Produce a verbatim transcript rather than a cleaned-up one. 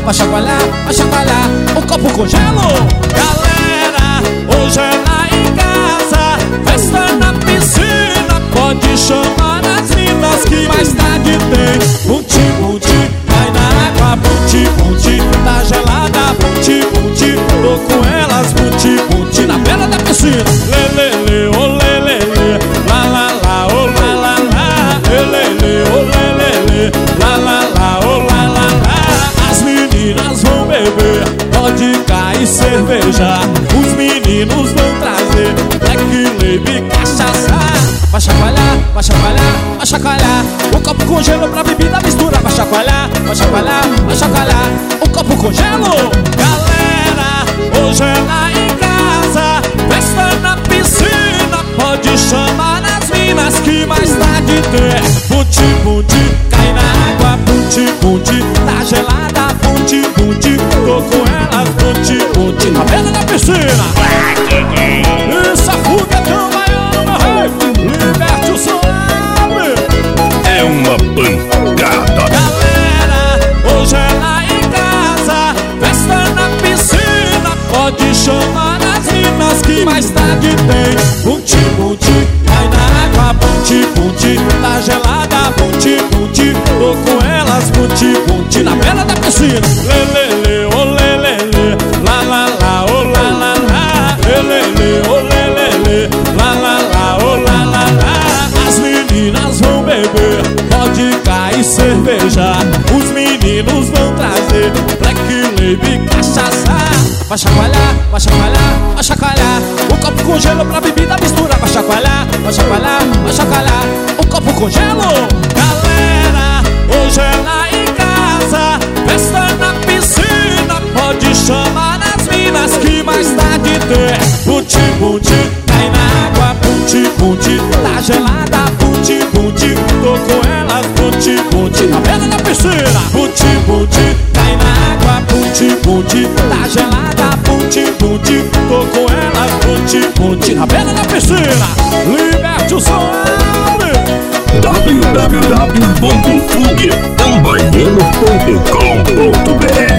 vai chacoalhar, vai chacoalhar, o copo com gelo. Galera, hoje é lá em casa, festa na piscina, pode chamar as minas que mais tarde tem. Bunti, bunti, cai na água, bunti, bunti, tá gelada, bunti, bunti, tô com elas, bunti, bunti, na beira da piscina. Lê, lê, lê, oh, lê, lê, lê, lá, lá, lá, oh, lá, lá, lá, lê, lê, lê, oh, lê, lê, lê, lá, lá, lá, oh, lá, lá, lá. As meninas vão beber vodka e cerveja, os meninos vão trazer black label e cachaça. Vai chacoalhar, vai chacoalhar, vai chacoalhar, o copo com gelo pra bebida mistura. Vai chacoalhar, vai chacoalhar, vai chacoalhar, o copo com gelo. Galera, hoje é lá em casa, festa na piscina, pode chamar as minas que mais tarde tem. Bunti, bunti, cai na água, bunti, bunti, tá gelada, bunti, bunti, tô com elas, bunti, bunti, na beira da piscina. Isso é foguetão baiano, meu rei, liberte o suave. É uma pancada. Galera, hoje é lá em casa, festa na piscina, pode chamar as minas que mais tarde tem. Bunti, bunti, cai na água, bunti, bunti, tá gelada, bunti, bunti, tô com elas, bunti, bunti, na beira da piscina. Lê, lê, lê, oh, lê, lê, lê, lá, lá, lá, oh, lá, lá, lá, lê, lê, lê, oh, lê, lê, lê, lá, lá, lá, oh, lá, lá, lá. As meninas vão beber vodka e cerveja, os meninos vão trazer black label e cachaça. Vai chacoalhar, vai chacoalhar, vai chacoalhar, o copo com gelo pra bebida mistura. Vai chacoalhar, vai chacoalhar, vai chacoalhar, o copo com gelo. Galera, hoje é lá em casa, festa na piscina, pode chamar as minas que mais tarde tem. Bunti, bunti, cai na água, bunti, bunti, tá gelada, bunti, bunti, tô com elas, bunti, bunti, na beira da piscina. Bunti, bunti, cai na água, bunti, bunti, tá gelada, bunti, bunti, tô com elas, bunti, bunti, na beira da piscina. Liberte o som, w w w ponto foguetão baiano ponto com ponto b r